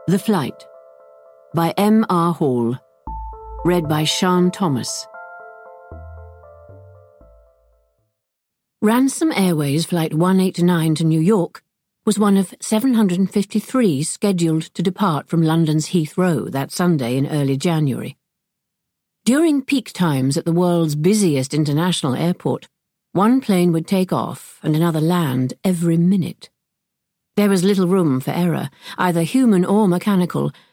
The Flight by M. R. Hall. Read by Sean Thomas. Ransom Airways Flight 189 to New York was one of 753 scheduled to depart from London's Heathrow that Sunday in early January. During peak times at the world's busiest international airport, one plane would take off and another land every minute. There was little room for error, either human or mechanical,